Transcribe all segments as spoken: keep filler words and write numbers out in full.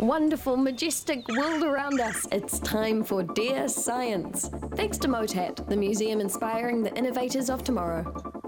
wonderful, majestic world around us. It's time for Dear Science. Thanks to MOTAT, the museum inspiring the innovators of tomorrow.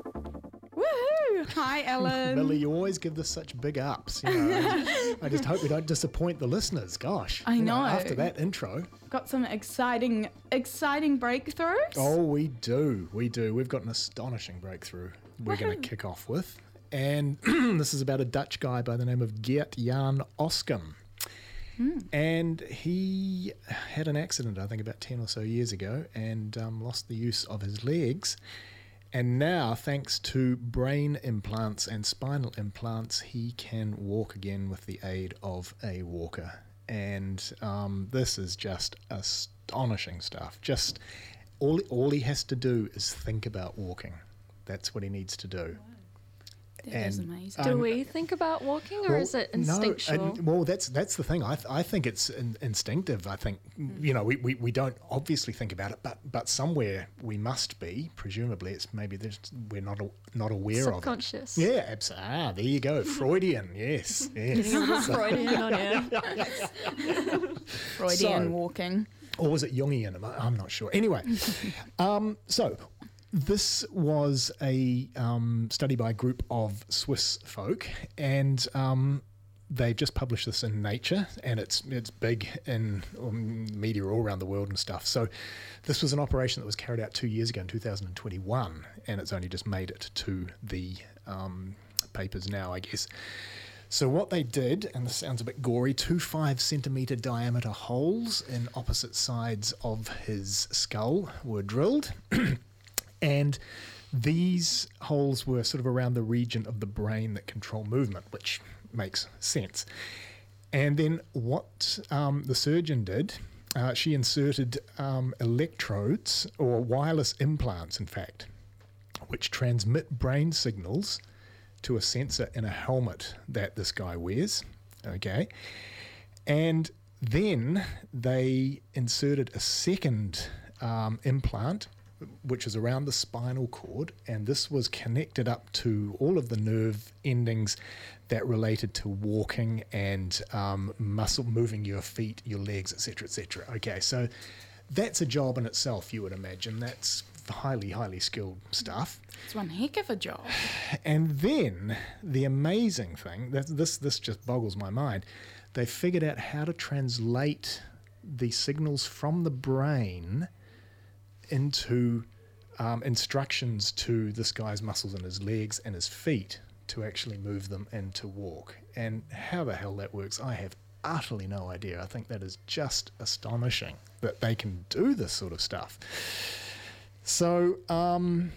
Woohoo! Hi, Ellen. Millie, you always give this such big ups. You know, I, just, I just hope we don't disappoint the listeners. Gosh. I you know. After that intro. Got some exciting, exciting breakthroughs. Oh, we do. We do. We've got an astonishing breakthrough we're going to kick off with. And this is about a Dutch guy by the name of Geert Jan Oskam. Mm. And he had an accident, I think, about ten or so years ago and um, lost the use of his legs. And now, thanks to brain implants and spinal implants, he can walk again with the aid of a walker. And um, this is just astonishing stuff. Just all, all he has to do is think about walking. That's what he needs to do. Wow. That and, is amazing. Do um, we think about walking, or well, is it instinctual? No, and, well, that's that's the thing. I th- I think it's in, instinctive. I think mm. you know we, we, we don't obviously think about it, but but somewhere we must be. Presumably, it's maybe there's, we're not a, not aware Subconscious. of it. Yeah, absolutely. Ah, there you go. Freudian. Yes, yes. Freudian on air. Freudian so, walking. Or was it Jungian? I'm not sure. Anyway, um, so. This was a um, study by a group of Swiss folk, and um, they just published this in Nature, and it's it's big in um, media all around the world and stuff. So this was an operation that was carried out two years ago in two thousand twenty-one, and it's only just made it to the um, papers now, I guess. So what they did, and this sounds a bit gory, two five centimetre diameter holes in opposite sides of his skull were drilled. And these holes were sort of around the region of the brain that control movement, which makes sense. And then what um, the surgeon did, uh, she inserted um, electrodes, or wireless implants, in fact, which transmit brain signals to a sensor in a helmet that this guy wears. Okay. And then they inserted a second um, implant, which is around the spinal cord, and this was connected up to all of the nerve endings that related to walking and um, muscle moving your feet, your legs, et cetera, et cetera. Okay, so that's a job in itself, you would imagine. That's highly, highly skilled stuff. It's one heck of a job. And then the amazing thing, that this this just boggles my mind, they figured out how to translate the signals from the brain into um, instructions to this guy's muscles in his legs and his feet to actually move them and to walk. And how the hell that works, I have utterly no idea. I think that is just astonishing that they can do this sort of stuff. So, um,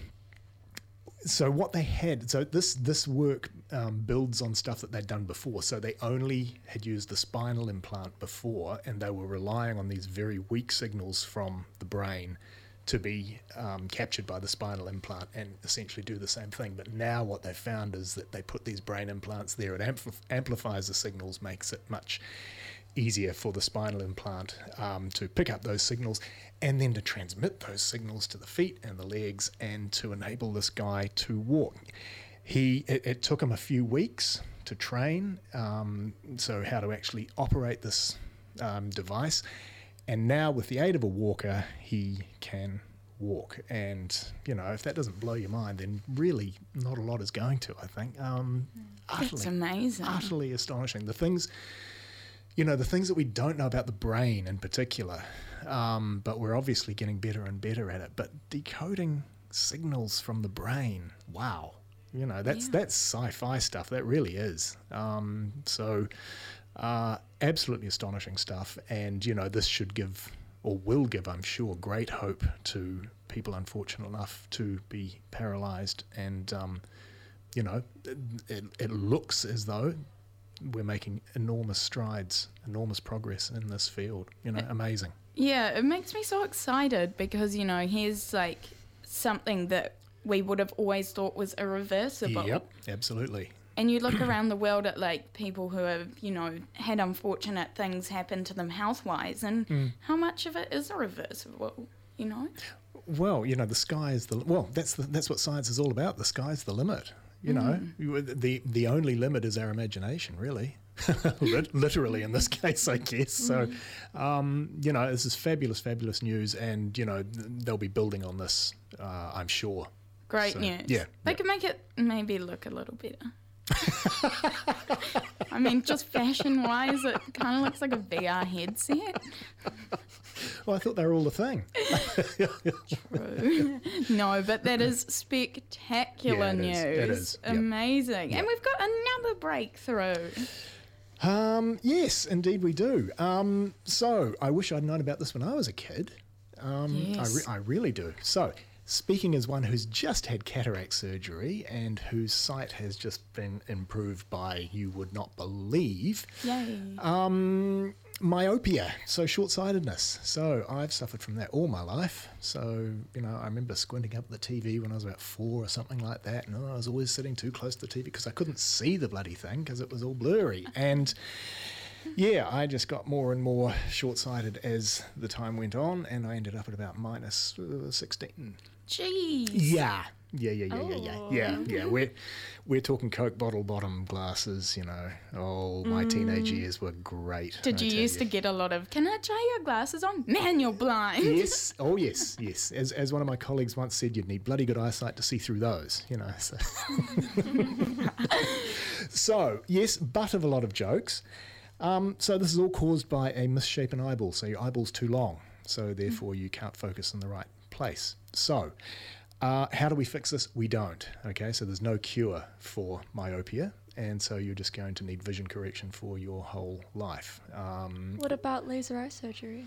so what they had, so this this work um, builds on stuff that they'd done before. So they only had used the spinal implant before, and they were relying on these very weak signals from the brain to be um, captured by the spinal implant and essentially do the same thing. But now what they've found is that they put these brain implants there, it ampl- amplifies the signals, makes it much easier for the spinal implant um, to pick up those signals and then to transmit those signals to the feet and the legs and to enable this guy to walk. He It, it took him a few weeks to train, um, so how to actually operate this um, device. And now, with the aid of a walker, he can walk. And, you know, if that doesn't blow your mind, then really not a lot is going to, I think. Um, That's utterly, amazing. Utterly astonishing. The things, you know, the things that we don't know about the brain in particular, um, but we're obviously getting better and better at it. But decoding signals from the brain, wow. You know, that's yeah. that's sci-fi stuff. That really is. Um, so... Uh, absolutely astonishing stuff, and you know this should give, or will give, I'm sure, great hope to people unfortunate enough to be paralysed. And um, you know, it, it looks as though we're making enormous strides, enormous progress in this field. You know, amazing. Yeah, it makes me so excited because you know here's like something that we would have always thought was irreversible. Yep, absolutely. And you look around the world at, like, people who have, you know, had unfortunate things happen to them health-wise, and mm. how much of it is irreversible, you know? Well, you know, the sky is the... Well, that's the, that's what science is all about. The sky's the limit, you mm. know? You, the, the only limit is our imagination, really. Lit- literally in this case, I guess. So, um, you know, this is fabulous, fabulous news, and you know they'll be building on this, uh, I'm sure. Great So, news. yeah, They yeah. could make it maybe look a little better. I mean, just fashion-wise, it kind of looks like a V R headset. Well, I thought they were all the thing. True. No, but that is spectacular Yeah, it news. is. It is. Yep. Amazing. Yep. And we've got another breakthrough. Um, yes, indeed we do. Um, so I wish I'd known about this when I was a kid. Um, Yes. I, re- I really do. So speaking as one who's just had cataract surgery and whose sight has just been improved by you would not believe, Yay. um, myopia, so short-sightedness. So I've suffered from that all my life. So, you know, I remember squinting up at the T V when I was about four or something like that. And I was always sitting too close to the T V because I couldn't see the bloody thing because it was all blurry. And yeah, I just got more and more short-sighted as the time went on, and I ended up at about minus uh, sixteen. Jeez. Yeah. Yeah, yeah, yeah, yeah, yeah, Oh. yeah, yeah. We're we're talking Coke bottle bottom glasses, you know. Oh, my teenage years were great. Did I you tell used to get a lot of, can I try your glasses on? Man, you're blind. Yes. Oh, yes, yes. As as one of my colleagues once said, you'd need bloody good eyesight to see through those, you know. So, so yes, butt of a lot of jokes. Um, so this is all caused by a misshapen eyeball. So your eyeball's too long, so therefore you can't focus in the right place. So uh, how do we fix this? We don't. Okay, so there's no cure for myopia, and so you're just going to need vision correction for your whole life. Um, What about laser eye surgery?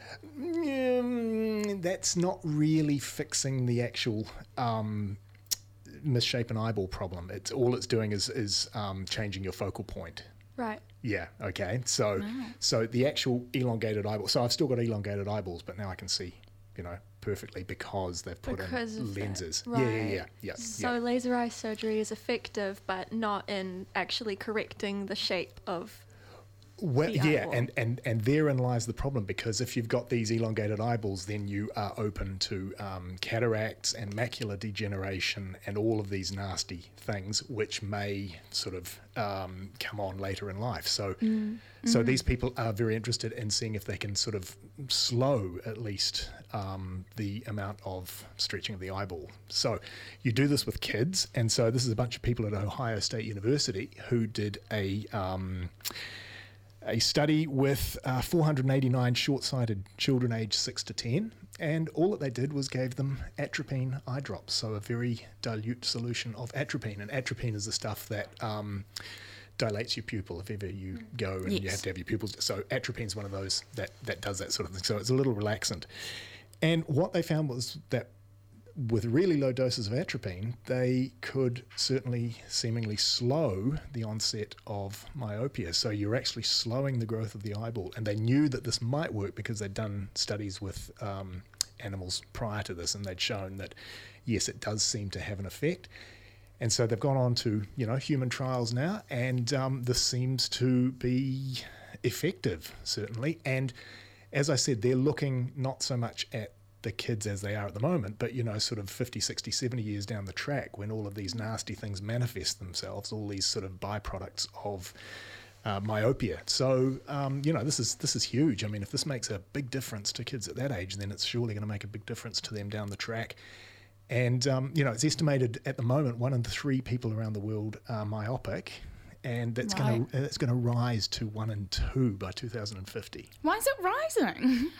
Mm, that's not really fixing the actual um, misshapen eyeball problem. It's all it's doing is is um, changing your focal point. Right. Yeah. Okay. So so the actual elongated eyeball. So I've still got elongated eyeballs, but now I can see, you know, perfectly because they've put Because in of that. lenses. Right. Yeah. Yeah. Yeah. Yeah. So yeah. laser eye surgery is effective, but not in actually correcting the shape of. Well, the yeah, eyeball. and, and, and therein lies the problem, because if you've got these elongated eyeballs, then you are open to um, cataracts and macular degeneration and all of these nasty things, which may sort of um, come on later in life. So, Mm. so Mm-hmm. these people are very interested in seeing if they can sort of slow at least um, the amount of stretching of the eyeball. So you do this with kids, and so this is a bunch of people at Ohio State University who did a um, a study with uh, four hundred eighty-nine short-sighted children aged six to ten, and all that they did was gave them atropine eye drops, so a very dilute solution of atropine. And atropine is the stuff that um, dilates your pupil if ever you go and you Yes. have to have your pupils. So atropine's one of those that, that does that sort of thing. So it's a little relaxant. And what they found was that with really low doses of atropine, they could certainly seemingly slow the onset of myopia. So you're actually slowing the growth of the eyeball. And they knew that this might work because they'd done studies with um, animals prior to this, and they'd shown that, yes, it does seem to have an effect. And so they've gone on to, you know, human trials now, and um, this seems to be effective, certainly. And as I said, they're looking not so much at the kids as they are at the moment, but, you know, sort of fifty, sixty, seventy years down the track, when all of these nasty things manifest themselves, all these sort of byproducts of uh, myopia. So, um, you know, this is this is huge. I mean, if this makes a big difference to kids at that age, then it's surely going to make a big difference to them down the track. And, um, you know, it's estimated at the moment one in three people around the world are myopic, and that's Right. going to that's going to rise to one in two by two thousand fifty. Why is it rising?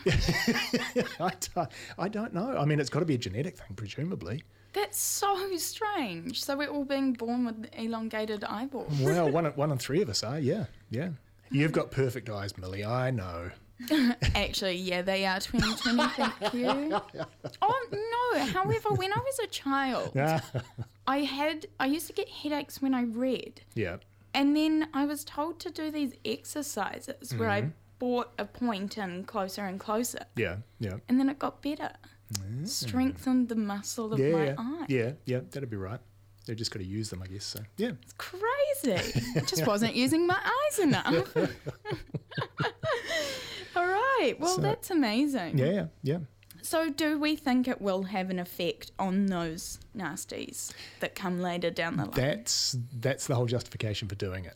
I, don't, I don't know. I mean, it's got to be a genetic thing, presumably. That's so strange. So we're all being born with elongated eyeballs. Well, one in- one in three of us are, yeah, yeah. You've got perfect eyes, Millie, I know. Actually, yeah, they are twenty twenty, thank you. Oh, no. However, when I was a child, I had, I used to get headaches when I read. Yeah. And then I was told to do these exercises where Mm-hmm. I brought a point in closer and closer. Yeah, yeah. And then it got better. Strengthened the muscle of Yeah, my yeah, eye. yeah, yeah, that'd be right. They've just got to use them, I guess, so, yeah. It's crazy. I just wasn't using my eyes enough. All right. Well, So- that's amazing. Yeah, yeah, yeah. So do we think it will have an effect on those nasties that come later down the line? That's that's the whole justification for doing it.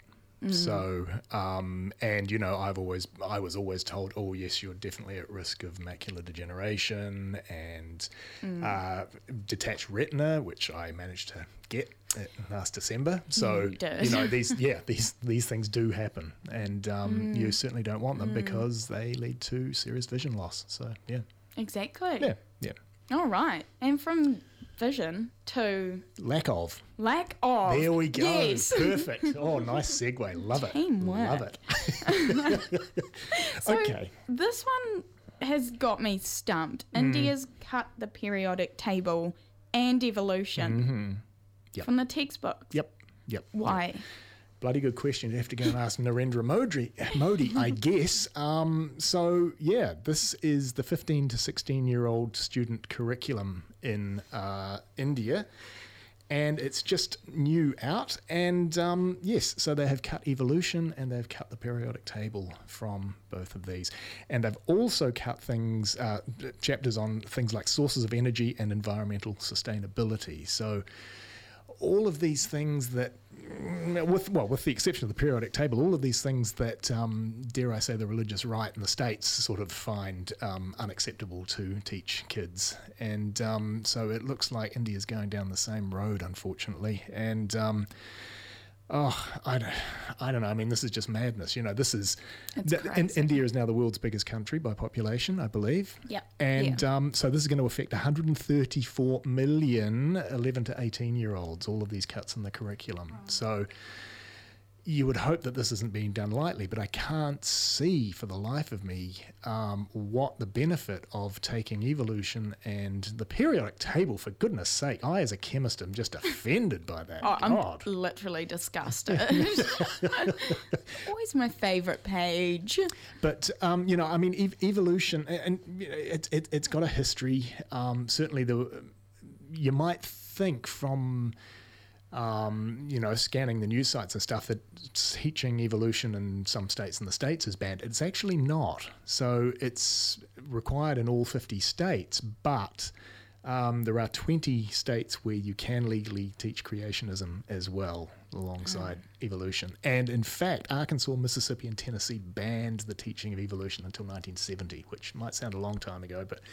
Mm. So, um, and you know, I've always, I was always told, oh yes, you're definitely at risk of macular degeneration and mm. uh, detached retina, which I managed to get last December. So you, did. you know these, yeah, these these things do happen, and um, mm. you certainly don't want them mm. because they lead to serious vision loss. So yeah, exactly. Yeah, yeah. All right, and from vision to lack of. Lack of. There we go. Yes. Perfect. Oh, nice segue. Love it. Teamwork. Love it. So okay. This one has got me stumped. Mm. India's cut the periodic table and evolution mm-hmm. yep. from the textbook. Yep. Yep. Why? Yep. Bloody good question. You have to go and ask Narendra Modi, Modi I guess. Um, so, yeah, this is the fifteen to sixteen-year-old student curriculum in uh, India, and it's just new out. And, um, yes, so they have cut evolution and they've cut the periodic table from both of these. And they've also cut things, uh, chapters on things like sources of energy and environmental sustainability. So all of these things that, with well, with the exception of the periodic table, all of these things that, um, dare I say, the religious right in the States sort of find um, unacceptable to teach kids. And um, so it looks like India's going down the same road, unfortunately. And um, oh, I don't, I don't know. I mean, this is just madness. You know, this is th- in, India is now the world's biggest country by population, I believe. Yeah. And yeah. Um, so this is going to affect one hundred thirty-four million eleven to eighteen year olds. All of these cuts in the curriculum. Oh. So you would hope that this isn't being done lightly, but I can't see for the life of me um, what the benefit of taking evolution and the periodic table, for goodness sake. I, as a chemist, am just offended by that. Oh, God. I'm literally disgusted. Always my favourite page. But, um, you know, I mean, ev- evolution, and, and you know, it, it, it's got a history. Um, certainly, the you might think from... Um, you know, scanning the news sites and stuff, that teaching evolution in some states in the States is banned. It's actually not. So it's required in all fifty states, but um, there are twenty states where you can legally teach creationism as well alongside mm. evolution. And in fact, Arkansas, Mississippi, and Tennessee banned the teaching of evolution until nineteen seventy, which might sound a long time ago, but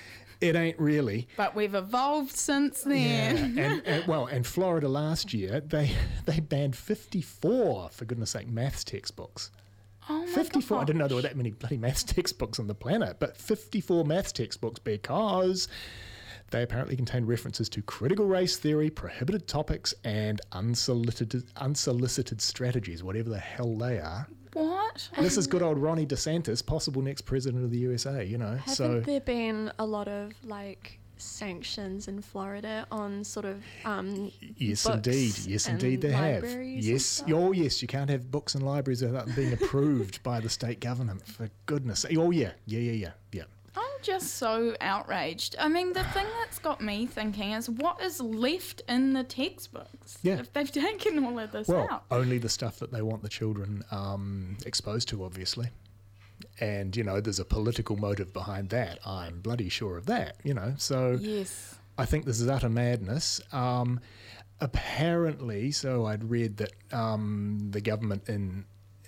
it ain't really. But we've evolved since then. Yeah. and, and well, and Florida last year, they they banned fifty-four, for goodness sake, maths textbooks. Oh my fifty-four. gosh. I didn't know there were that many bloody maths textbooks on the planet, but fifty-four maths textbooks because they apparently contain references to critical race theory, prohibited topics, and unsolicited unsolicited strategies, whatever the hell they are. What? This is good old Ronnie DeSantis, possible next president of the U S A, you know. Haven't so there been a lot of, like, sanctions in Florida on sort of um, yes, books indeed. Yes, and indeed, they have. libraries Yes. and stuff? Oh, yes, you can't have books and libraries without being approved by the state government, for goodness sake. Oh, yeah, yeah, yeah, yeah, yeah. I'm just so outraged. I mean, the thing that's got me thinking is what is left in the textbooks Yeah. if they've taken all of this Well, out? only the stuff that they want the children um, exposed to, obviously. And, you know, there's a political motive behind that. I'm bloody sure of that, you know. So Yes. I think this is utter madness. Um, apparently, so I'd read that um, the government in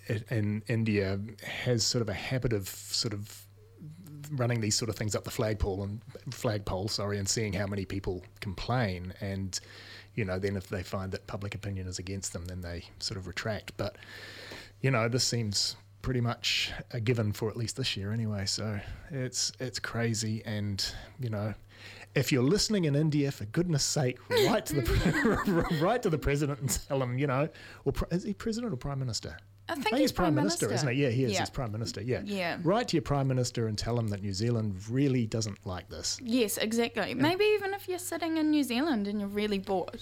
in India has sort of a habit of sort of running these sort of things up the flagpole and flagpole, sorry, and seeing how many people complain, and you know, then if they find that public opinion is against them, then they sort of retract. But you know, this seems pretty much a given for at least this year anyway. So it's it's crazy, and you know, if you're listening in India, for goodness sake, write to the write to the president and tell him, you know, or is he president or prime minister? I think, I think he's he's Prime Minister, Minister, isn't he? Yeah, he is. Yeah. He's Prime Minister, yeah. Yeah. Write to your Prime Minister and tell him that New Zealand really doesn't like this. Yes, exactly. Maybe even if you're sitting in New Zealand and you're really bored.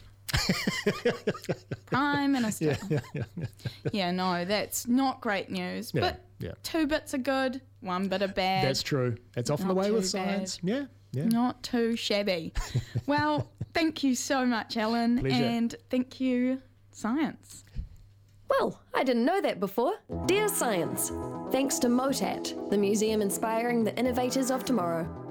Prime Minister. Yeah, yeah, yeah, yeah. Yeah, no, that's not great news. Yeah, but yeah. two bits are good, one bit are bad. That's true. That's often Not the way too with science. Yeah, yeah. Not too shabby. Well, thank you so much, Ellen. Pleasure. And thank you, science. Well, I didn't know that before. Dear Science, thanks to MOTAT, the museum inspiring the innovators of tomorrow.